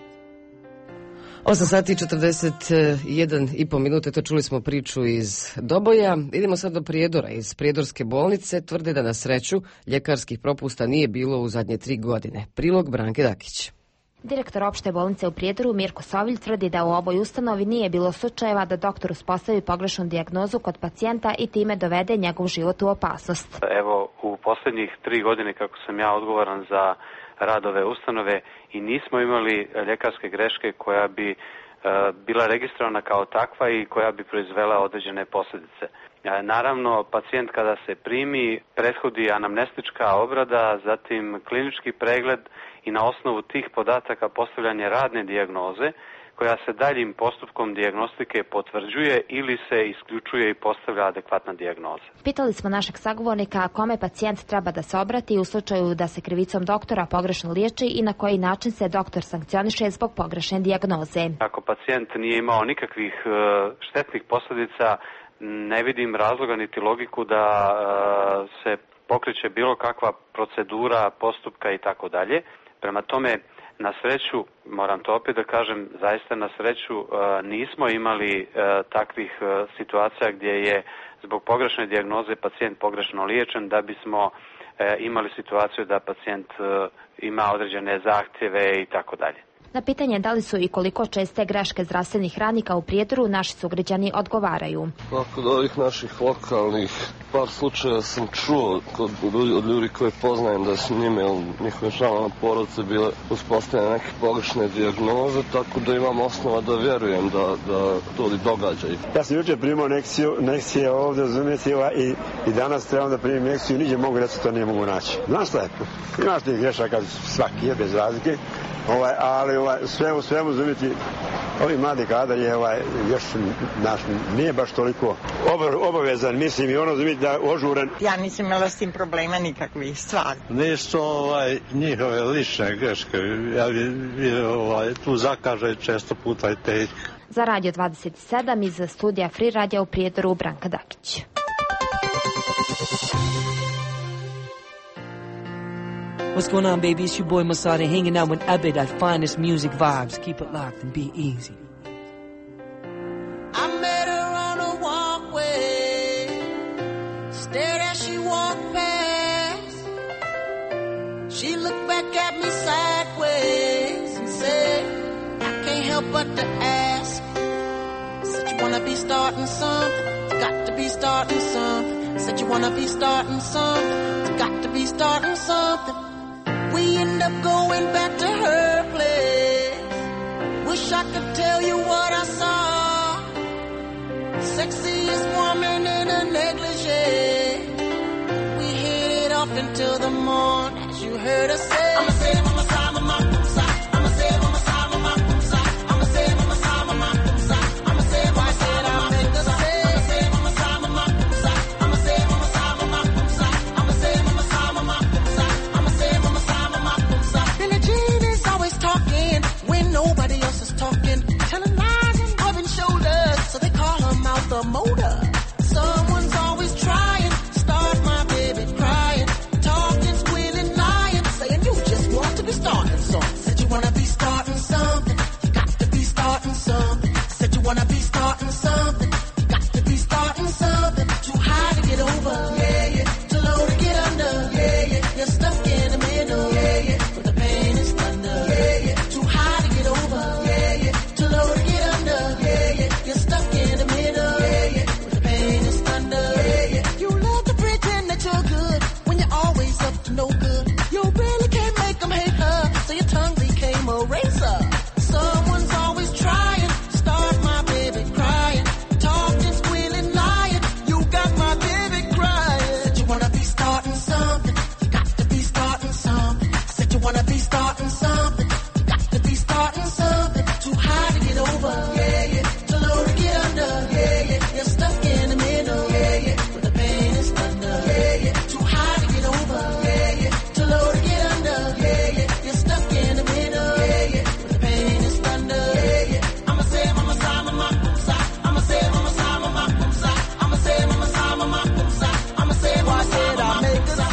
osam sati i četrdeset jedan i po minute, to čuli smo priču iz Doboja. Idemo sad do Prijedora. Iz Prijedorske bolnice tvrde da na sreću ljekarskih propusta nije bilo u zadnje tri godine. Prilog Branke Dakić. Direktor opšte bolnice u Prijedoru Mirko Sovilj tvrdi da u ovoj ustanovi nije bilo slučajeva da doktor uspostavi pogrešnu dijagnozu kod pacijenta i time dovede njegov život u opasnost. Evo, u posljednjih tri godine kako sam ja odgovoran za rad ove ustanove i nismo imali ljekarske greške koja bi e, bila registrovana kao takva i koja bi proizvela određene posljedice. E, naravno, pacijent kada se primi, prethodi anamnestička obrada, zatim klinički pregled i na osnovu tih podataka postavljanje radne dijagnoze koja se daljim postupkom dijagnostike potvrđuje ili se isključuje i postavlja adekvatna dijagnoza. Pitali smo našeg sagovornika kome pacijent treba da se obrati u slučaju da se krivicom doktora pogrešno liječi i na koji način se doktor sankcioniše zbog pogrešne dijagnoze. Ako pacijent nije imao nikakvih štetnih posljedica, ne vidim razloga niti logiku da se pokreće bilo kakva procedura, postupka i tako dalje. Prema tome, na sreću, moram to opet da kažem, zaista na sreću nismo imali takvih situacija gdje je zbog pogrešne dijagnoze pacijent pogrešno liječen da bismo imali situaciju da pacijent ima određene zahtjeve i tako dalje. Na pitanje da li su i koliko česte greške zdravstvenih radnika u Prijedoru, naši sugrađani odgovaraju. Kod ovih naših lokalnih par slučaja sam čuo kod od ljudi koje poznajem da su njime ili njihovim članovima porodice bile uspostavljene neke pogrešne dijagnoze, tako da imam osnova da vjerujem da, da to li događa. Ja sam jučer primao nekciju, nekcije ovdje Zumetjeva i, i danas trebam da primim nekciju, niđe mogu reći to nije mogu naći. Znaš šta je? Imaš ti grešaka svaki je bez razlike. Ovaj, ali ovaj, sve u svemu zumiti ovi mladi kadar je ovaj, još naš, nije baš toliko obavezan, mislim i ono zumiti da ožuren. Ja nisam imala s tim problema nikakvih stvari. Nisu ovaj, njihove lične greške, ja bi ovaj, tu zakaže često puta i teško. Za Radio dvadeset sedam iz studija Free Radio u Prijedoru Branka Dakić. What's going on, baby? It's your boy Masada hanging out with Abed at Finest Music Vibes. Keep it locked and be easy. I met her on a walkway, stared as she walked past. She looked back at me sideways and said, I can't help but to ask. Said you wanna be starting something, it's got to be starting something. Said you wanna be starting something, it's got to be starting something. We end up going back to her place. Wish I could tell you what I saw. Sexiest woman in a negligee. We hit it off until the morn, as you heard her say. I'ma say, I'ma say, I'ma say, I'ma say, I'ma say, I'ma say, I'ma say, I'ma say, I'ma say, I'ma say, I'ma say, I'ma say, I'ma say, I'ma say, I'ma say, I'ma say, I'ma say, Billie Jean is always talking when nobody else is talking, telling lies and rubbing shoulders, so they call her mouth the motor. Someone's always trying to start my baby crying, talking, squealing, lying, saying you just starting something too hard to get over. Yeah, yeah. Too low to get under. Yeah, yeah. You're stuck in the middle. Yeah, yeah. Where the pain is thunder. Yeah, yeah. Too hard to get over. Yeah, yeah. Too low to get under. Yeah, yeah. You're stuck in the middle. Yeah, yeah. Where the pain is thunder. Yeah, yeah. I'ma say, I'ma say, I'ma say, I'ma say, I'ma say, I'ma say, I'ma say, I'ma say, I'ma say, I'ma say, I'ma say, I'ma make a say.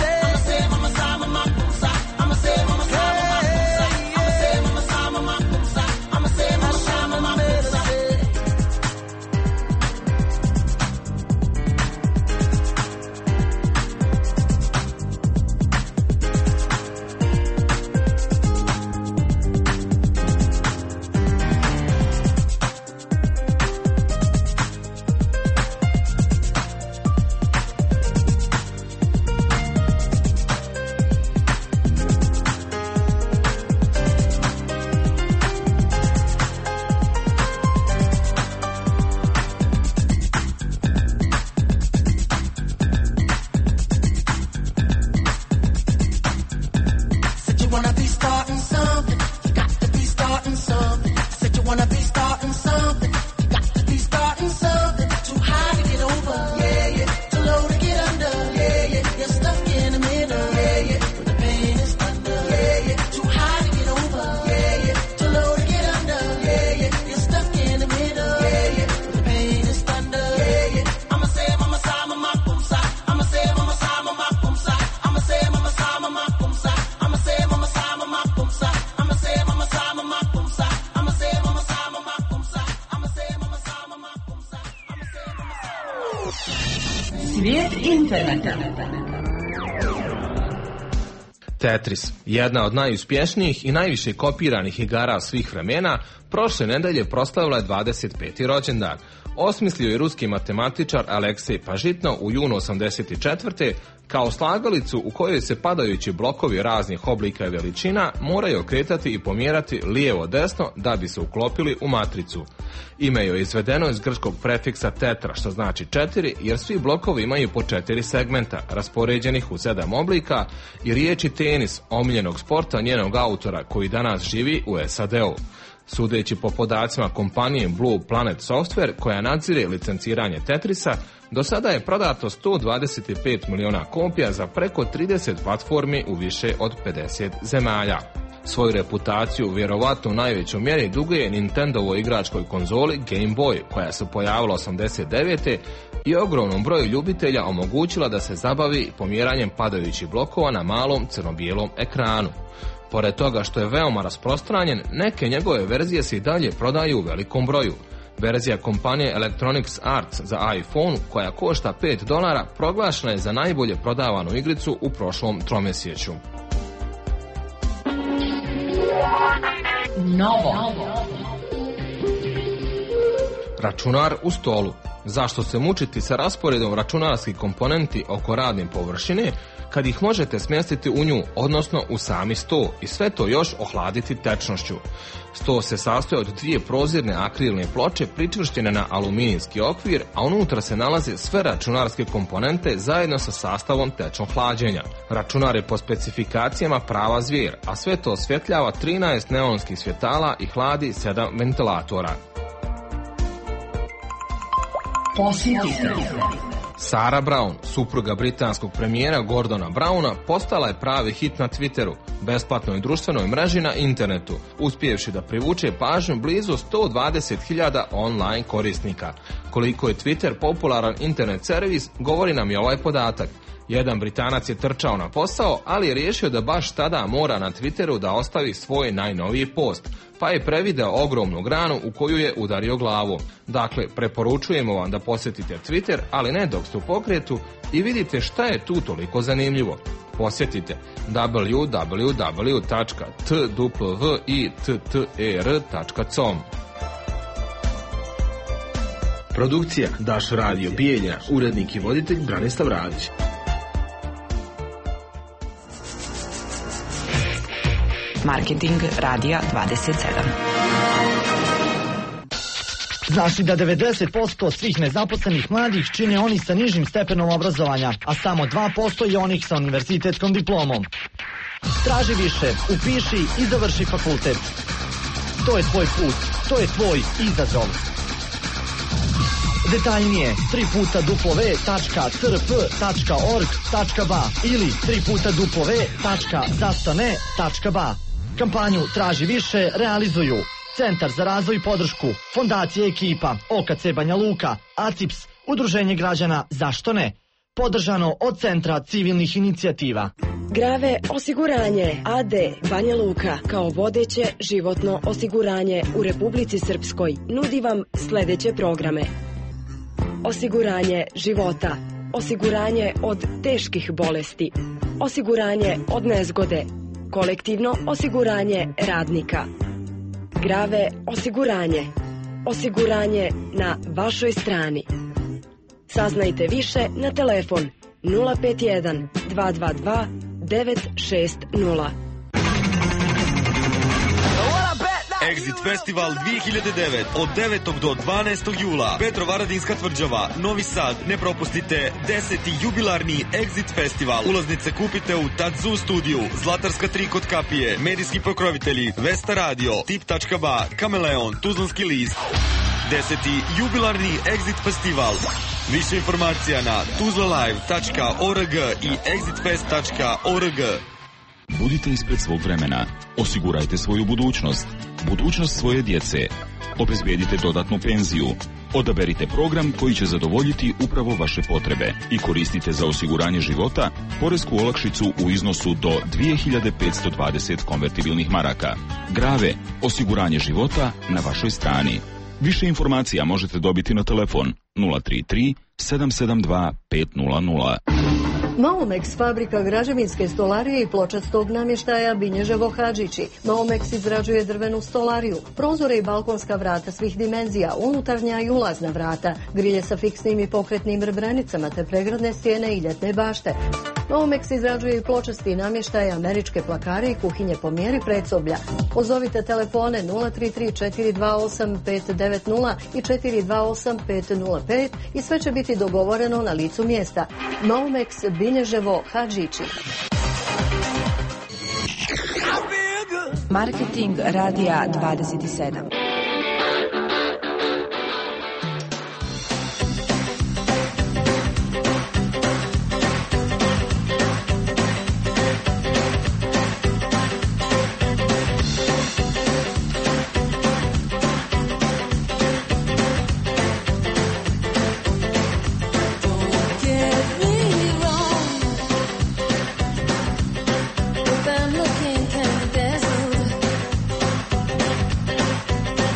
Svijet interneta. Tetris, jedna od najuspješnijih i najviše kopiranih igara svih vremena, prošle nedelje proslavila je dvadeset peti rođendan. Osmislio je ruski matematičar Aleksej Pažitno u junu osamdeset četvrte kao slagalicu u kojoj se padajući blokovi raznih oblika i veličina moraju okretati i pomjerati lijevo-desno da bi se uklopili u matricu. Ime je izvedeno iz grčkog prefiksa tetra, što znači četiri, jer svi blokovi imaju po četiri segmenta, raspoređenih u sedam oblika, i riječi tenis, omiljenog sporta njenog autora koji danas živi u S A D-u. Sudeći po podacima kompanije Blue Planet Software, koja nadzire licenciranje Tetrisa, do sada je prodato sto dvadeset pet miliona kopija za preko trideset platformi u više od pedeset zemalja. Svoju reputaciju vjerovatno u najvećoj mjeri duguje Nintendovoj igračkoj konzoli Game Boy, koja se pojavila osamdeset devete i ogromnom broju ljubitelja omogućila da se zabavi pomjeranjem padajućih blokova na malom crno-bijelom ekranu. Pored toga što je veoma rasprostranjen, neke njegove verzije se i dalje prodaju u velikom broju. Verzija kompanije Electronics Arts za iPhone, koja košta pet dolara, proglašena je za najbolje prodavanu igricu u prošlom tromjesečju. Novo. Računar u stolu. Zašto se mučiti sa rasporedom računarskih komponenti oko radne površine, kad ih možete smjestiti u nju, odnosno u sami sto, i sve to još ohladiti tečnošću. Sto se sastoji od dvije prozirne akrilne ploče pričvršćene na aluminijski okvir, a unutra se nalaze sve računarske komponente zajedno sa sastavom tečnog hlađenja. Računar je po specifikacijama prava zvijer, a sve to osvjetljava trinaest neonskih svjetala i hladi sedam ventilatora. Posjetite. Sarah Brown, supruga britanskog premijera Gordona Browna, postala je pravi hit na Twitteru, besplatnoj društvenoj mreži na internetu, uspjevši da privuče pažnju blizu sto dvadeset hiljada online korisnika. Koliko je Twitter popularan internet servis, govori nam i ovaj podatak. Jedan Britanac je trčao na posao, ali je riješio da baš tada mora na Twitteru da ostavi svoj najnoviji post, pa je prevideo ogromnu granu u koju je udario glavu. Dakle, preporučujemo vam da posjetite Twitter, ali ne dok ste u pokretu, i vidite šta je tu toliko zanimljivo. Posjetite w w w tačka twitr tačka com. Produkcija Daš Radio Bijeljina, urednik i voditelj Branislav Radić. Marketing Radija dvadeset sedam. Znaš li da devedeset posto svih nezaposlenih mladih čine oni sa nižim stepenom obrazovanja, a samo dva posto je onih sa univerzitetskom diplomom? Traži više, upiši i završi fakultet. To je tvoj put, to je tvoj izazov. Detaljnije tri puta w tačka c r p tačka org tačka b a ili tri puta w tačka zastane tačka b a. Kampanju Traži više realizuju Centar za razvoj i podršku, Fondacija Ekipa, O K C Banja Luka, A C I P S, Udruženje građana Zašto ne? Podržano od Centra civilnih inicijativa. Grave osiguranje A D Banja Luka kao vodeće životno osiguranje u Republici Srpskoj nudi vam sljedeće programe. Osiguranje života, osiguranje od teških bolesti, osiguranje od nezgode, kolektivno osiguranje radnika. Grave osiguranje, osiguranje na vašoj strani. Saznajte više na telefon nula pet jedan dva dva dva devet šest nula. Exit Festival dvije hiljade devet od devetog do dvanaestog jula. Petrovaradinska tvrđava, Novi Sad. Ne propustite deseti jubilarni Exit Festival. Ulaznice kupite u Tadzu studiju, Zlatarska tri kod kapije, medijski pokrovitelji, Vesta Radio, Tip tačka b a, Kameleon, Tuzlanski list. Deseti jubilarni Exit Festival. Više informacija na tuzlalive tačka org i exitfest tačka org. Budite ispred svog vremena. Osigurajte svoju budućnost. Budućnost svoje djece. Obezbedite dodatnu penziju. Odaberite program koji će zadovoljiti upravo vaše potrebe i koristite za osiguranje života poresku olakšicu u iznosu do dvije hiljade petsto dvadeset konvertibilnih maraka. Grave, osiguranje života na vašoj strani. Više informacija možete dobiti na telefon nula tri tri sedam sedam dva pet nula nula. Maomex, fabrika građevinske stolarije i pločastog namještaja Binježevo Hadžići. Maomex izrađuje drvenu stolariju, prozore i balkonska vrata svih dimenzija, unutarnja i ulazna vrata, grilje sa fiksnim i pokretnim rebrenicama te pregradne stijene i ljetne bašte. Maomex izrađuje i pločasti namještaj, američke plakare i kuhinje po mjeri predsoblja. Pozovite telefone nula tri tri četiri dva osam pet devet nula i četiri dva osam pet nula pet i sve će biti dogovoreno na licu mjesta. Maomex, Binježevo Hadžići. Marketing radija dvadeset sedam. I'm looking kind of dazzled.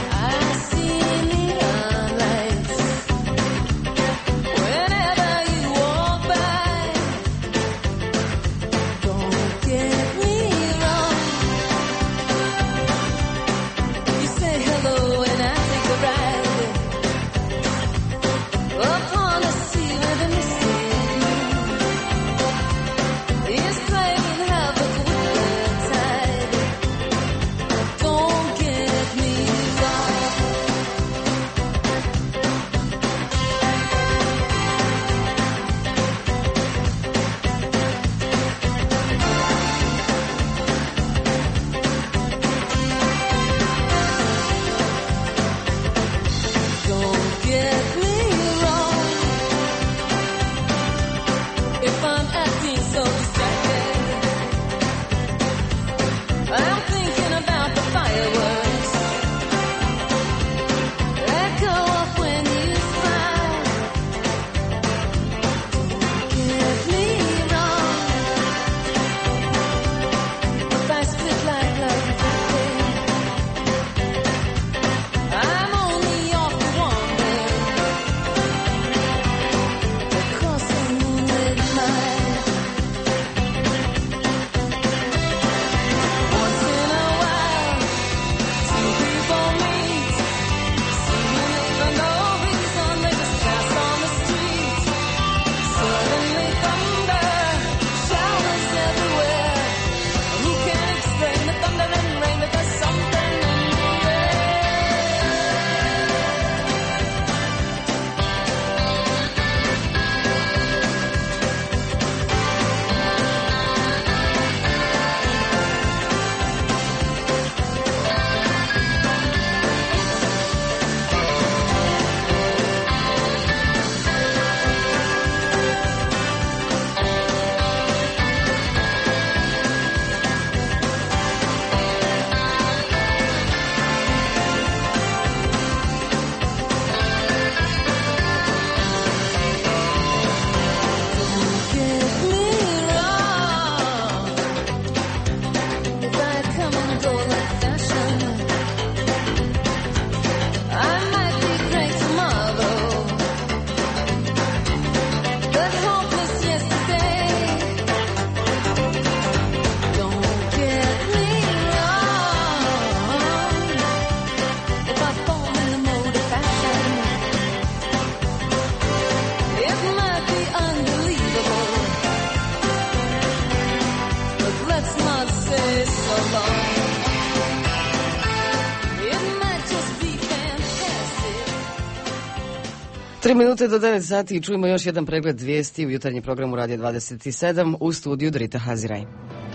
Tri minute do devet sati i čujemo još jedan pregled vijesti u jutarnjem programu Radio dvadeset sedam u studiju Drita Haziraj.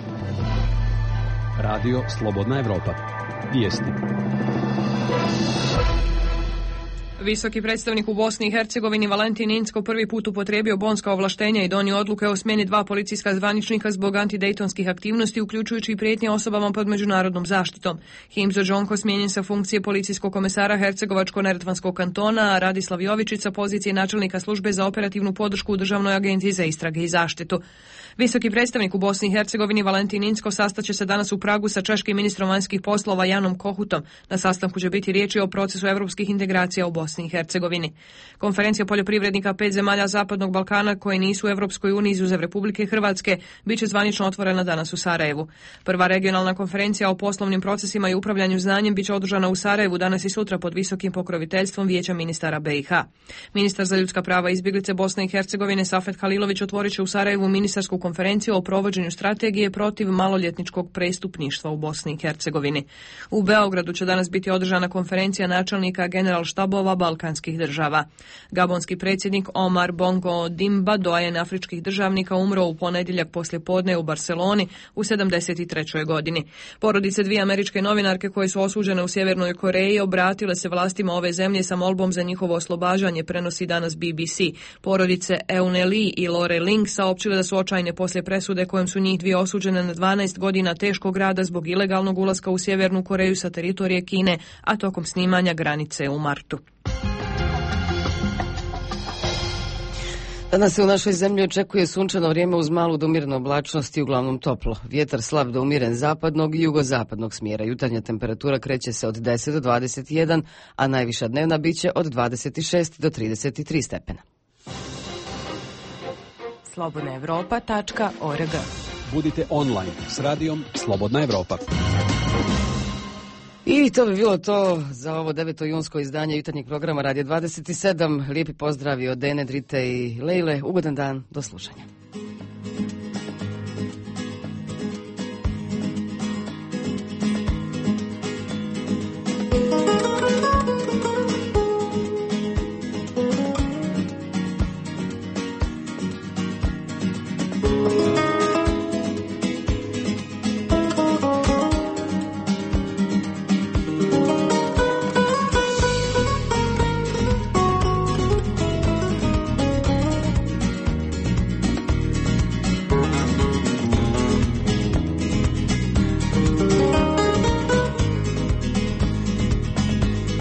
Radio Slobodna Evropa. Vijesti. Visoki predstavnik u Bosni i Hercegovini Valentin Incko prvi put upotrijebio bonska ovlaštenja i donio odluke o smjeni dva policijska zvaničnika zbog antidejtonskih aktivnosti, uključujući i prijetnje osobama pod međunarodnom zaštitom. Himzo Džonko smijenjen sa funkcije policijskog komesara Hercegovačko-neretvanskog kantona, a Radislav Jovičić sa pozicije načelnika službe za operativnu podršku u Državnoj agenciji za istrage i zaštitu. Visoki predstavnik u Bosni i Hercegovini Valentin Incko sastaće se danas u Pragu sa češkim ministrom vanjskih poslova Janom Kohutom. Na sastanku će biti riječi o procesu europskih integracija u Bosni i Hercegovini. Konferencija poljoprivrednika pet zemalja Zapadnog Balkana koje nisu u Europskoj uniji izuzev Republike Hrvatske bit će zvanično otvorena danas u Sarajevu. Prva regionalna konferencija o poslovnim procesima i upravljanju znanjem bit će održana u Sarajevu danas i sutra pod visokim pokroviteljstvom Vijeća ministara B i H. Ministar za ljudska prava i izbjeglice Bosne i Hercegovine Safet Halilović otvorit će u Sarajevu ministarsku konferenciju o provođenju strategije protiv maloljetničkog prestupništva u Bosni i Hercegovini. U Beogradu će danas biti održana konferencija načelnika generalštabova balkanskih država. Gabonski predsjednik Omar Bongo Dimba, doajen afričkih državnika, umro u ponedjeljak poslijepodne u Barceloni u sedamdeset trećoj godini. Porodice dvije američke novinarke koje su osuđene u Sjevernoj Koreji obratile se vlastima ove zemlje sa molbom za njihovo oslobađanje, prenosi danas B B C. Porodice Eune Lee i Lore Ling saopćile da su očajne poslije presude kojom su njih dvije osuđene na dvanaest godina teškog rada zbog ilegalnog ulaska u Sjevernu Koreju sa teritorije Kine, a tokom snimanja granice u martu. Danas se u našoj zemlji očekuje sunčano vrijeme uz malu do umjerene oblačnosti i uglavnom toplo. Vjetar slab do umjeren zapadnog i jugozapadnog smjera. Jutarnja temperatura kreće se od deset do dvadeset jedan, a najviša dnevna biće od dvadeset šest do trideset tri stepena. slobodna evropa tačka org. Budite online s radijom Slobodna Evropa. I to bi bilo to za ovo deveto junsko izdanje jutarnjeg programa Radio dvadeset sedam. Lijepi pozdravi od Dene, Drite i Lejle. Ugodan dan, do slušanja.